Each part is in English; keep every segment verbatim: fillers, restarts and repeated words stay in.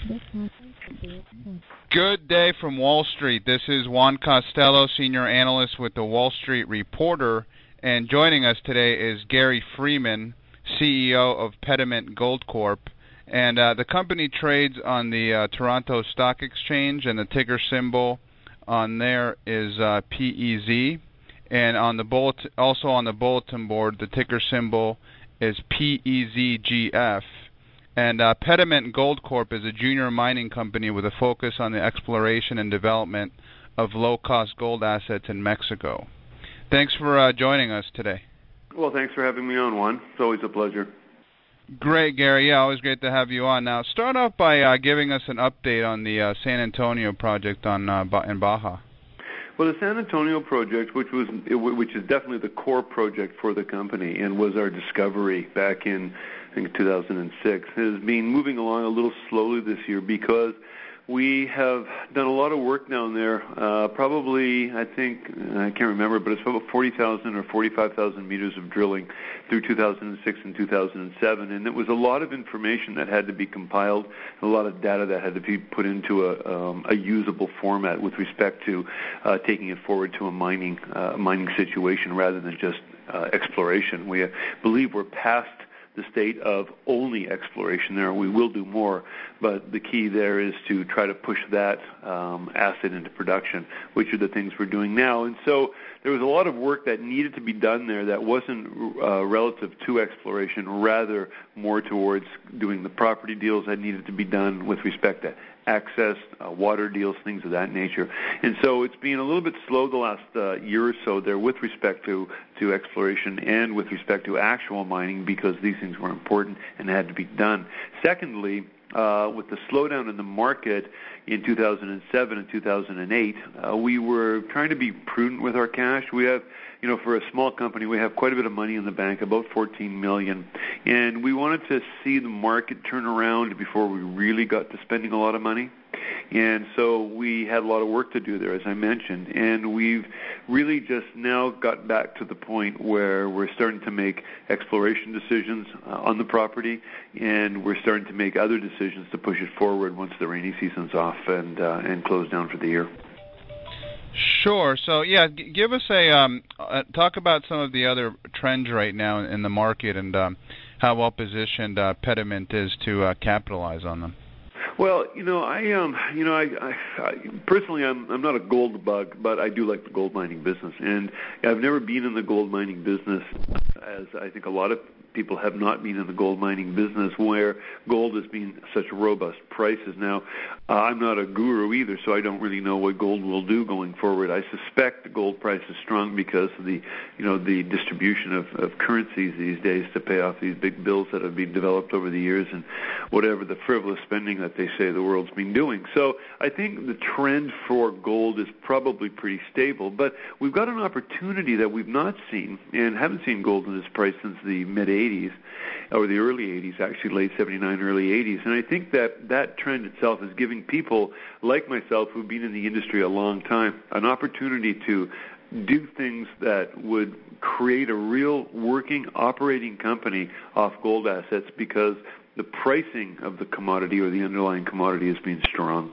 Good day from Wall Street. This is Juan Costello, Senior Analyst with the Wall Street Reporter, and joining us today is Gary Freeman, C E O of Pediment Gold Corp. And uh, the company trades on the uh, Toronto Stock Exchange, and the ticker symbol on there is uh, P E Z. And on the bullet, also on the bulletin board, the ticker symbol is P E Z G F. And uh, Pediment Gold Corp is a junior mining company with a focus on the exploration and development of low-cost gold assets in Mexico. Thanks for uh, joining us today. Well, thanks for having me on, Juan. It's always a pleasure. Great, Gary. Yeah, always great to have you on. Now, start off by uh, giving us an update on the uh, San Antonio project on uh, in Baja. Well, the San Antonio project, which was which is definitely the core project for the company and was our discovery back in, I think, two thousand six, has been moving along a little slowly this year because we have done a lot of work down there. Uh, probably, I think, I can't remember, but it's about forty thousand or forty-five thousand meters of drilling through two thousand six and two thousand seven. And it was a lot of information that had to be compiled, a lot of data that had to be put into a, um, a usable format with respect to uh, taking it forward to a mining, uh, mining situation rather than just uh, exploration. We uh, believe we're past the state of only exploration there. We will do more, but the key there is to try to push that um, asset into production, which are the things we're doing now. And so there was a lot of work that needed to be done there that wasn't uh, relative to exploration, rather more towards doing the property deals that needed to be done with respect to access, uh, water deals, things of that nature. And so it's been a little bit slow the last uh, year or so there with respect to, to exploration and with respect to actual mining because these things were important and had to be done. Secondly, uh, with the slowdown in the market in two thousand seven and two thousand eight, uh, we were trying to be prudent with our cash. We have, you know, for a small company, we have quite a bit of money in the bank, about fourteen million dollars, and we wanted to see the market turn around before we really got to spending a lot of money. And so we had a lot of work to do there, as I mentioned, and we've really just now got back to the point where we're starting to make exploration decisions uh, on the property, and we're starting to make other decisions to push it forward once the rainy season's off and uh, and close down for the year. Sure. So, yeah, g- give us a um, uh, talk about some of the other trends right now in the market and um, how well positioned uh, Pediment is to uh, capitalize on them. Well, you know, I um, you know, I, I, I personally, I'm I'm not a gold bug, but I do like the gold mining business, and I've never been in the gold mining business, as I think a lot of people have not been in the gold mining business, where gold has been such robust prices. Now, uh, I'm not a guru either, so I don't really know what gold will do going forward. I suspect the gold price is strong because of the, you know, the distribution of, of currencies these days to pay off these big bills that have been developed over the years and whatever the frivolous spending that they say the world's been doing. So I think the trend for gold is probably pretty stable, but we've got an opportunity that we've not seen and haven't seen gold in this price since the mid-eighties, or the early eighties, actually late seventy-nine, early eighties. And I think that that trend itself is giving people like myself who've been in the industry a long time an opportunity to do things that would create a real working, operating company off gold assets because the pricing of the commodity or the underlying commodity has been strong.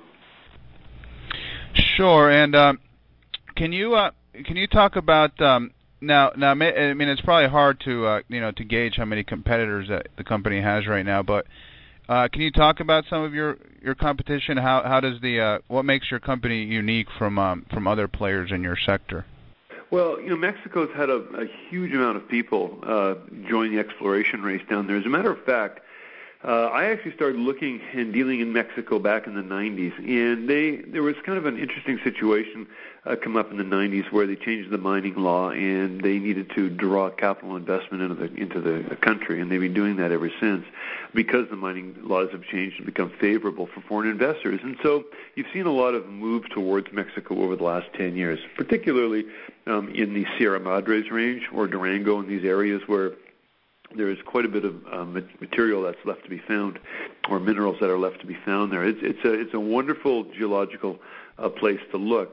Sure, and um, can you uh, can you talk about um, now? Now, I mean, it's probably hard to uh, you know to gauge how many competitors that the company has right now, but uh, can you talk about some of your, your competition? How how does the uh, what makes your company unique from um, from other players in your sector? Well, you know, Mexico's had a, a huge amount of people uh, join the exploration race down there. As a matter of fact, Uh, I actually started looking and dealing in Mexico back in the nineties, and they there was kind of an interesting situation uh, come up in the nineties where they changed the mining law and they needed to draw capital investment into the into the country, and they've been doing that ever since because the mining laws have changed and become favorable for foreign investors. And so you've seen a lot of move towards Mexico over the last ten years, particularly um, in the Sierra Madres range or Durango, in these areas where there is quite a bit of uh, material that's left to be found, or minerals that are left to be found there. It's, it's a it's a wonderful geological uh, place to look.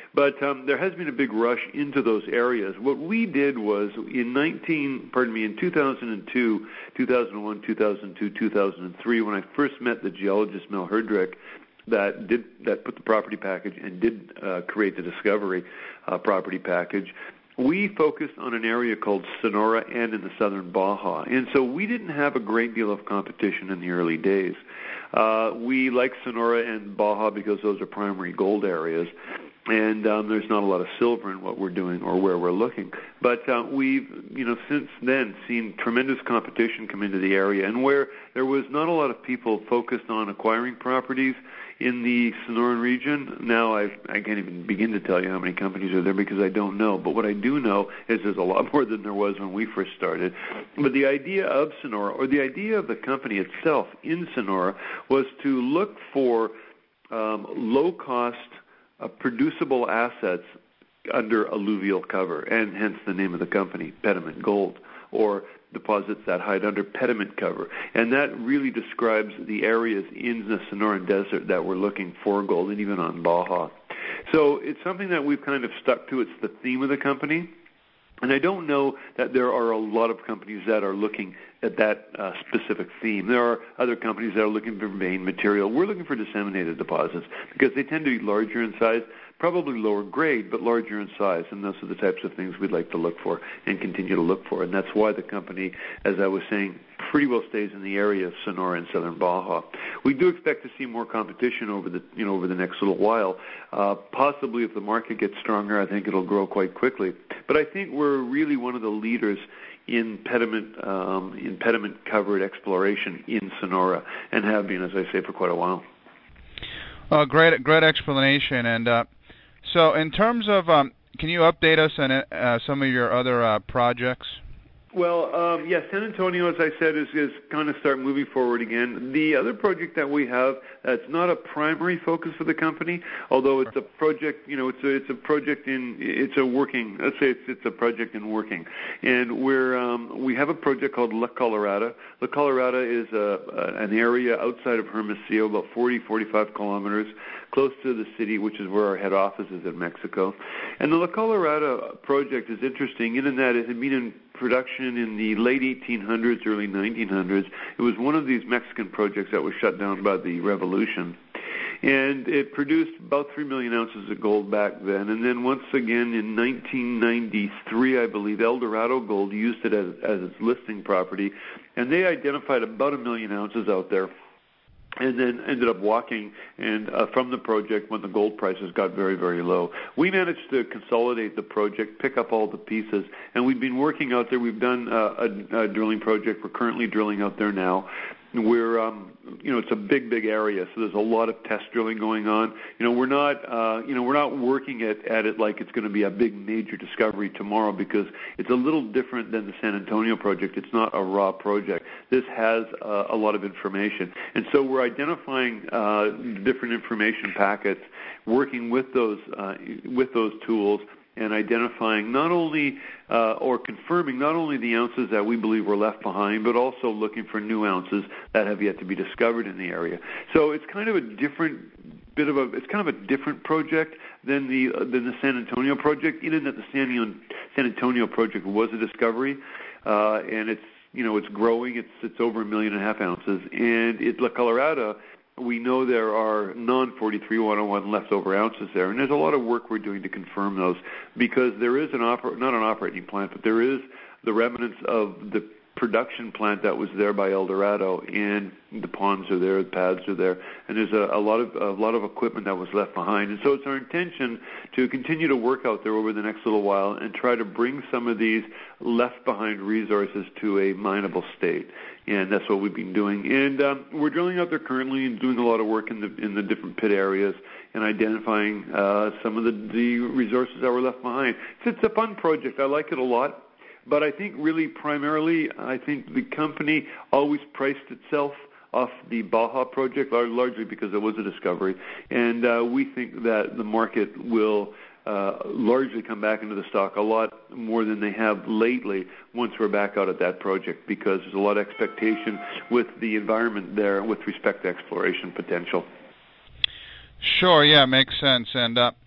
But um, there has been a big rush into those areas. What we did was in nineteen, pardon me, in two thousand two, two thousand one, two thousand two, two thousand three, when I first met the geologist Mel Herdrick, that did that put the property package and did uh, create the discovery uh, property package. We focused on an area called Sonora and in the southern Baja. And so we didn't have a great deal of competition in the early days. Uh, we like Sonora and Baja because those are primary gold areas. And um, there's not a lot of silver in what we're doing or where we're looking. But uh, we've, you know, since then seen tremendous competition come into the area. And where there was not a lot of people focused on acquiring properties in the Sonoran region, now I've, I can't even begin to tell you how many companies are there because I don't know. But what I do know is there's a lot more than there was when we first started. But the idea of Sonora, or the idea of the company itself in Sonora, was to look for um, low-cost, uh, producible assets under alluvial cover, and hence the name of the company, Pediment Gold, or deposits that hide under pediment cover. And that really describes the areas in the Sonoran Desert that we're looking for gold, and even on Baja. So it's something that we've kind of stuck to. It's the theme of the company. And I don't know that there are a lot of companies that are looking at that uh, specific theme. There are other companies that are looking for vein material. We're looking for disseminated deposits because they tend to be larger in size, probably lower grade, but larger in size, and those are the types of things we'd like to look for and continue to look for. And that's why the company, as I was saying, pretty well stays in the area of Sonora and southern Baja. We do expect to see more competition over the, you know, over the next little while. Uh, possibly if the market gets stronger, I think it'll grow quite quickly. But I think we're really one of the leaders in pediment, um, in pediment-covered exploration in Sonora, and have been, as I say, for quite a while. Uh, great, great explanation. And uh, so, in terms of, um, can you update us on uh, some of your other uh, projects? Well, um, yes, San Antonio, as I said, is, is kind of start moving forward again. The other project that we have, that's not a primary focus for the company, although it's a project, you know, it's a, it's a project in, it's a working, let's say it's, it's a project in working. And we're, um, we have a project called La Colorada. La Colorada is a, a, an area outside of Hermosillo, about forty, forty-five kilometers, close to the city, which is where our head office is in Mexico. And the La Colorada project is interesting in that it had been in production in the late eighteen hundreds, early nineteen hundreds. It was one of these Mexican projects that was shut down by the revolution. And it produced about three million ounces of gold back then. And then once again in nineteen ninety-three, I believe, El Dorado Gold used it as, as its listing property. And they identified about a million ounces out there, and then ended up walking and uh, from the project when the gold prices got very, very low. We managed to consolidate the project, pick up all the pieces, and we've been working out there. We've done uh, a, a drilling project. We're currently drilling out there now. We're, um, you know, it's a big, big area, so there's a lot of test drilling going on. You know, we're not, uh, you know, we're not working at, at it like it's going to be a big, major discovery tomorrow because it's a little different than the San Antonio project. It's not a raw project. This has uh, a lot of information, and so we're identifying uh, different information packets, working with those uh, with those tools, and identifying not only uh, or confirming not only the ounces that we believe were left behind, but also looking for new ounces that have yet to be discovered in the area. So it's kind of a different bit of a it's kind of a different project than the uh, than the San Antonio project, in that the San, San Antonio project was a discovery, uh, and it's you know it's growing. It's it's over a million and a half ounces, and it's La Colorada. We know there are non forty-three one oh one leftover ounces there, and there's a lot of work we're doing to confirm those because there is an oper- not an operating plant, but there is the remnants of the production plant that was there by El Dorado, and the ponds are there, the pads are there, and there's a, a lot of a lot of equipment that was left behind. And so it's our intention to continue to work out there over the next little while and try to bring some of these left behind resources to a mineable state. And that's what we've been doing. And um, we're drilling out there currently and doing a lot of work in the in the different pit areas and identifying uh, some of the, the resources that were left behind. It's, it's a fun project. I like it a lot. But I think really primarily, I think the company always priced itself off the Baja project, largely because it was a discovery. And uh, we think that the market will uh, largely come back into the stock a lot more than they have lately once we're back out at that project, because there's a lot of expectation with the environment there with respect to exploration potential. Sure, yeah, makes sense. And uh,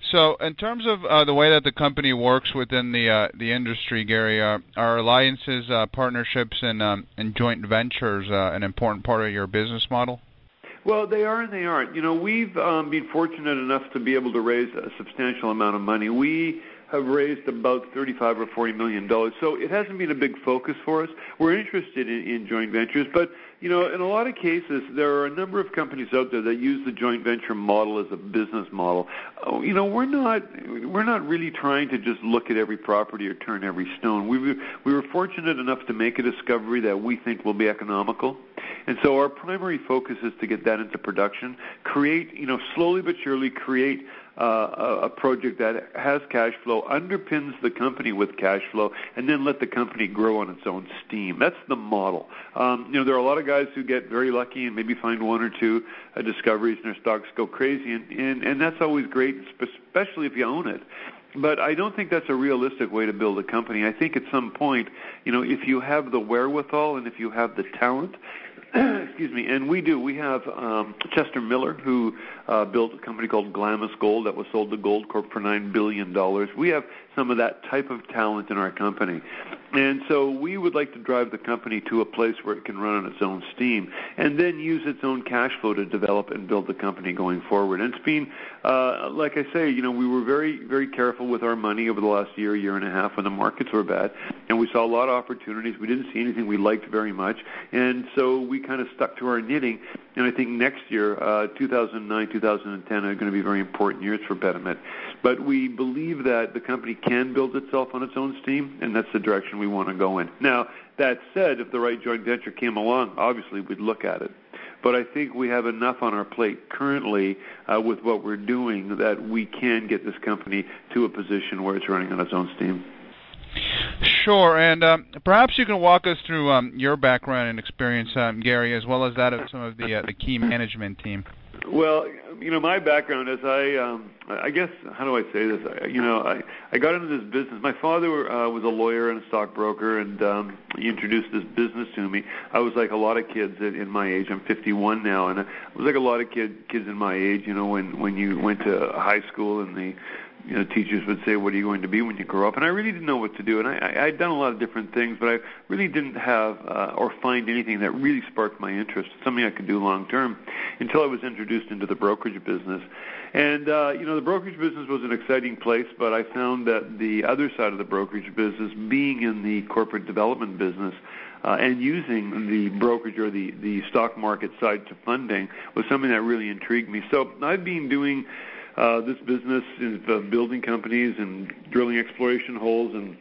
So, in terms of uh, the way that the company works within the uh, the industry, Gary, uh, are alliances, uh, partnerships, and um, and joint ventures uh, an important part of your business model? Well, they are and they aren't. You know, we've um, been fortunate enough to be able to raise a substantial amount of money. We have raised about thirty-five or forty million dollars, so it hasn't been a big focus for us. We're interested in, in joint ventures, but you know, in a lot of cases, there are a number of companies out there that use the joint venture model as a business model. Oh, you know, we're not we're not really trying to just look at every property or turn every stone. We were, we were fortunate enough to make a discovery that we think will be economical, and so our primary focus is to get that into production, create, you know, slowly but surely create Uh, a, a project that has cash flow, underpins the company with cash flow, and then let the company grow on its own steam. That's the model. Um, you know, there are a lot of guys who get very lucky and maybe find one or two uh, discoveries and their stocks go crazy, and, and, and that's always great, especially if you own it. But I don't think that's a realistic way to build a company. I think at some point, you know, if you have the wherewithal and if you have the talent, excuse me, and we do. We have um, Chester Miller, who uh, built a company called Glamis Gold that was sold to Goldcorp for nine billion dollars. We have some of that type of talent in our company. And so we would like to drive the company to a place where it can run on its own steam and then use its own cash flow to develop and build the company going forward. And it's been, uh, like I say, you know, we were very, very careful with our money over the last year, year and a half when the markets were bad. And we saw a lot of opportunities. We didn't see anything we liked very much. And so we kind of stuck to our knitting. And I think next year, uh, two thousand nine, two thousand ten are going to be very important years for Petamet. But we believe that the company can build itself on its own steam, and that's the direction we want to go in. Now, that said, if the right joint venture came along, obviously we'd look at it. But I think we have enough on our plate currently uh, with what we're doing that we can get this company to a position where it's running on its own steam. Sure, and um, perhaps you can walk us through um, your background and experience, um, Gary, as well as that of some of the uh, the key management team. Well, you know, my background is I, um, I guess, how do I say this? I, you know, I, I got into this business. My father uh, was a lawyer and a stockbroker, and um, he introduced this business to me. I was like a lot of kids in, in my age. I'm fifty-one now, and I was like a lot of kid, kids in my age. You know, when when you went to high school and the you know, teachers would say, what are you going to be when you grow up? And I really didn't know what to do. And I, I, I'd done a lot of different things, but I really didn't have uh, or find anything that really sparked my interest, something I could do long term, until I was introduced into the brokerage business. And, uh, you know, the brokerage business was an exciting place, but I found that the other side of the brokerage business, being in the corporate development business, Uh, and using the brokerage or the, the stock market side to funding was something that really intrigued me. So I've been doing uh, this business in uh, building companies and drilling exploration holes and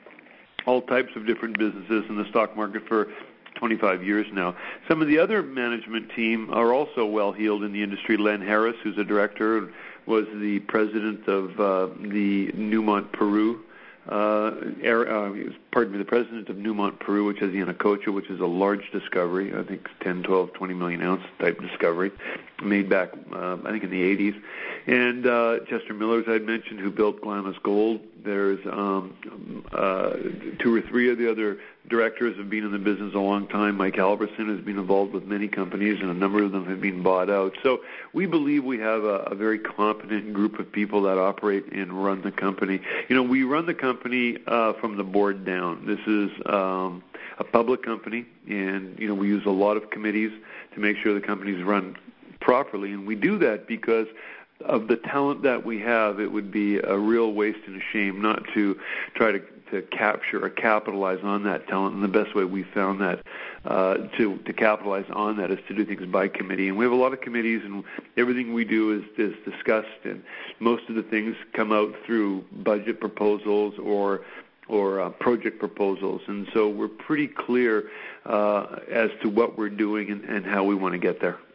all types of different businesses in the stock market for twenty-five years now. Some of the other management team are also well-heeled in the industry. Len Harris, who's a director, was the president of uh, the Newmont Peru. Uh, uh, pardon me, the president of Newmont Peru, which has Yanacocha, which is a large discovery, I think ten, twelve, twenty million ounce type discovery, made back, uh, I think, in the eighties. And uh, Chester Miller, as I mentioned, who built Glamis Gold. There's um, uh, two or three of the other directors have been in the business a long time. Mike Halverson has been involved with many companies, and a number of them have been bought out. So we believe we have a, a very competent group of people that operate and run the company. You know, we run the company uh, from the board down. This is um, a public company, and, you know, we use a lot of committees to make sure the company's run properly, and we do that because of the talent that we have. It would be a real waste and a shame not to try to, to capture or capitalize on that talent. And the best way we found that uh, to, to capitalize on that is to do things by committee. And we have a lot of committees, and everything we do is, is discussed. And most of the things come out through budget proposals or or uh, project proposals. And so we're pretty clear uh, as to what we're doing and, and how we want to get there.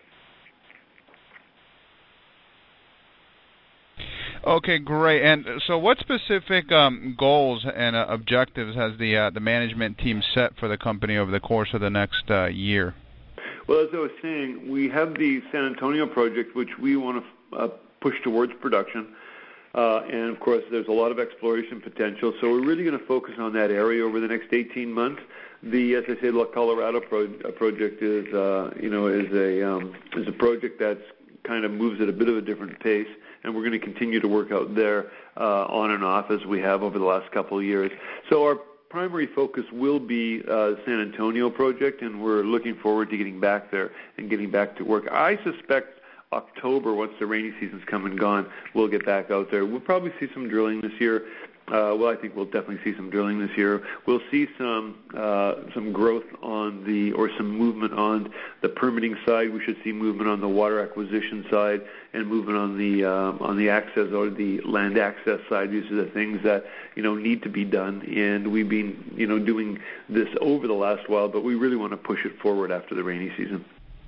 Okay, great. And so what specific um, goals and uh, objectives has the uh, the management team set for the company over the course of the next uh, year? Well, as I was saying, we have the San Antonio project, which we want to uh, push towards production. Uh, and, of course, there's a lot of exploration potential. So we're really going to focus on that area over the next eighteen months. The, as I say, La Colorado pro- project is, uh, you know, is a um, is a project that's kind of moves at a bit of a different pace. and we're going to continue to work out there uh, on and off as we have over the last couple of years. So our primary focus will be uh, San Antonio project, and we're looking forward to getting back there and getting back to work. I suspect October, once the rainy season's come and gone, we'll get back out there. We'll probably see some drilling this year. Uh, well, I think we'll definitely see some drilling this year. We'll see some uh, some growth on the, or some movement on the permitting side. We should see movement on the water acquisition side and movement on the um, on the access or the land access side. These are the things that you know need to be done, and we've been you know doing this over the last while, but we really want to push it forward after the rainy season.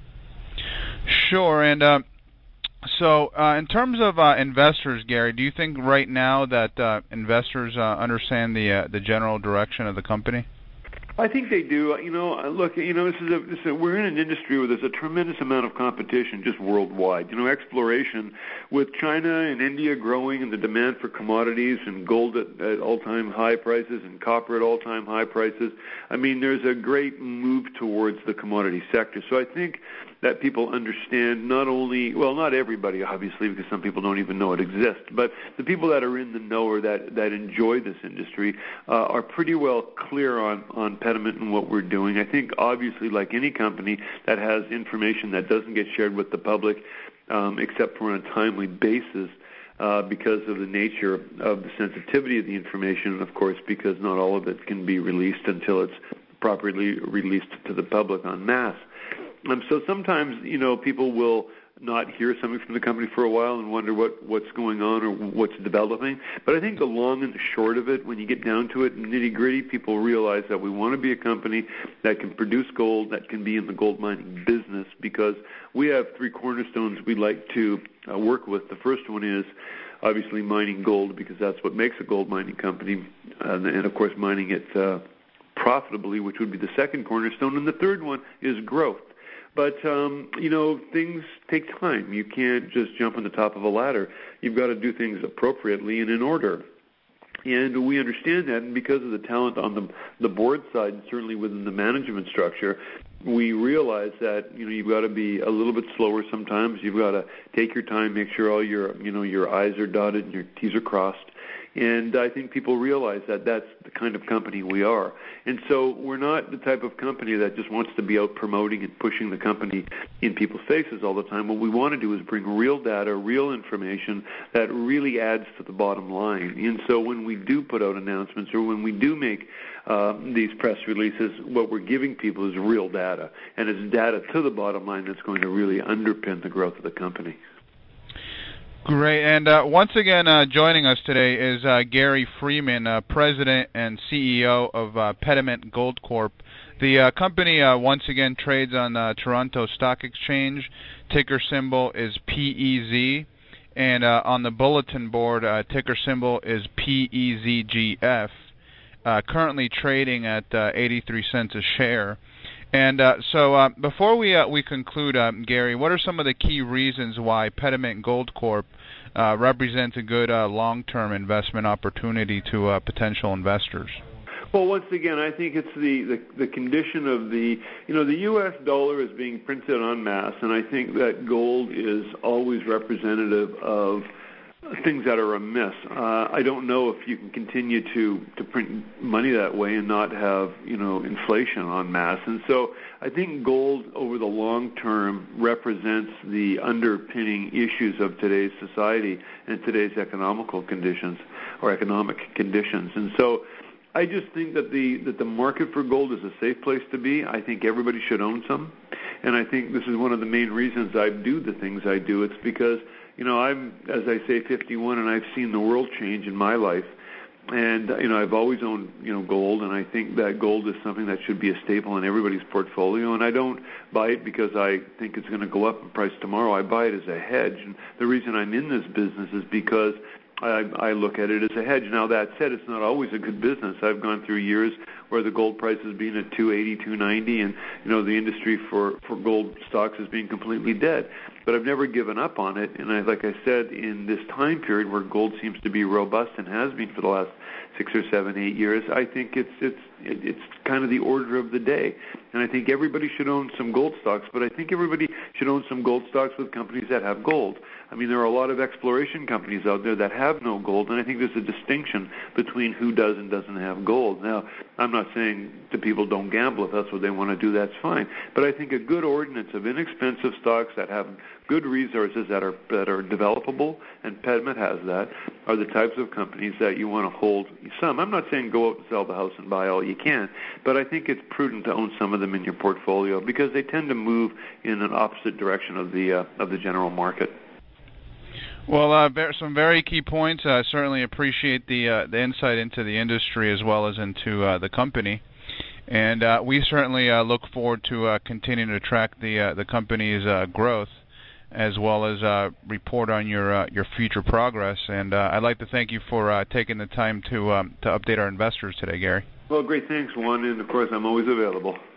Sure, and. Uh So, uh, in terms of uh, investors, Gary, do you think right now that uh, investors uh, understand the uh, the general direction of the company? I think they do. You know, look, you know, this is a, this is a, we're in an industry where there's a tremendous amount of competition just worldwide. You know, exploration with China and India growing and the demand for commodities and gold at, at all-time high prices and copper at all-time high prices. I mean, there's a great move towards the commodity sector. So I think that people understand not only, well, not everybody, obviously, because some people don't even know it exists, but the people that are in the know or that, that enjoy this industry uh, are pretty well clear on, on Pediment and what we're doing. I think, obviously, like any company that has information that doesn't get shared with the public, um, except for on a timely basis, uh, because of the nature of the sensitivity of the information, and, of course, because not all of it can be released until it's properly released to the public en masse. Um, so sometimes, you know, people will not hear something from the company for a while and wonder what, what's going on or what's developing. But I think the long and the short of it, when you get down to it, nitty-gritty, people realize that we want to be a company that can produce gold, that can be in the gold mining business, because we have three cornerstones we like to uh, work with. The first one is obviously mining gold, because that's what makes a gold mining company, uh, and, of course, mining it uh, profitably, which would be the second cornerstone. And the third one is growth. But, um, you know, things take time. You can't just jump on the top of a ladder. You've got to do things appropriately and in order. And we understand that, and because of the talent on the, the board side, and certainly within the management structure, we realize that, you know, you've got to be a little bit slower sometimes. You've got to take your time, make sure all your, you know, your I's are dotted and your T's are crossed. And I think people realize that that's the kind of company we are. And so we're not the type of company that just wants to be out promoting and pushing the company in people's faces all the time. What we want to do is bring real data, real information that really adds to the bottom line. And so when we do put out announcements or when we do make uh, these press releases, what we're giving people is real data. And it's data to the bottom line that's going to really underpin the growth of the company. Great. And uh, once again, uh, joining us today is uh, Gary Freeman, uh, President and C E O of uh, Pediment Gold Corp. The uh, company, uh, once again, trades on uh, Toronto Stock Exchange. Ticker symbol is P E Z. And uh, on the bulletin board, uh, ticker symbol is P E Z G F. Uh, currently trading at uh, eighty-three cents a share. And uh, so uh, before we uh, we conclude, uh, Gary, what are some of the key reasons why Pediment Gold Corp uh, represents a good uh, long-term investment opportunity to uh, potential investors? Well, once again, I think it's the, the, the condition of the, you know, the U S dollar is being printed en masse, and I think that gold is always representative of things that are amiss. Uh, I don't know if you can continue to, to print money that way and not have, you know, inflation en masse. And so I think gold over the long term represents the underpinning issues of today's society and today's economical conditions or economic conditions. And so I just think that the that the market for gold is a safe place to be. I think everybody should own some. And I think this is one of the main reasons I do the things I do. It's because, you know, I'm, as I say, fifty-one, and I've seen the world change in my life. And, you know, I've always owned, you know, gold, and I think that gold is something that should be a staple in everybody's portfolio. And I don't buy it because I think it's going to go up in price tomorrow. I buy it as a hedge. And the reason I'm in this business is because I, I look at it as a hedge. Now, that said, it's not always a good business. I've gone through years where the gold price has been at two eighty, two ninety, and, you know, the industry for, for gold stocks has been completely dead. But I've never given up on it. And I, like I said, in this time period where gold seems to be robust and has been for the last six or seven, eight years, I think it's it's it's kind of the order of the day. And I think everybody should own some gold stocks, but I think everybody should own some gold stocks with companies that have gold. I mean, there are a lot of exploration companies out there that have no gold, and I think there's a distinction between who does and doesn't have gold. Now, I'm not saying to people don't gamble. If that's what they want to do, that's fine. But I think a good ordinance of inexpensive stocks that have good resources that are that are developable, and PetMed has that, are the types of companies that you want to hold some. I'm not saying go out and sell the house and buy all you can, but I think it's prudent to own some of them in your portfolio because they tend to move in an opposite direction of the uh, of the general market. Well, uh, some very key points. I uh, certainly appreciate the uh, the insight into the industry as well as into uh, the company, and uh, we certainly uh, look forward to uh, continuing to track the uh, the company's uh, growth, as well as uh, report on your uh, your future progress. And uh, I'd like to thank you for uh, taking the time to um, to update our investors today, Gary. Well, great. Thanks, Juan. And, of course, I'm always available.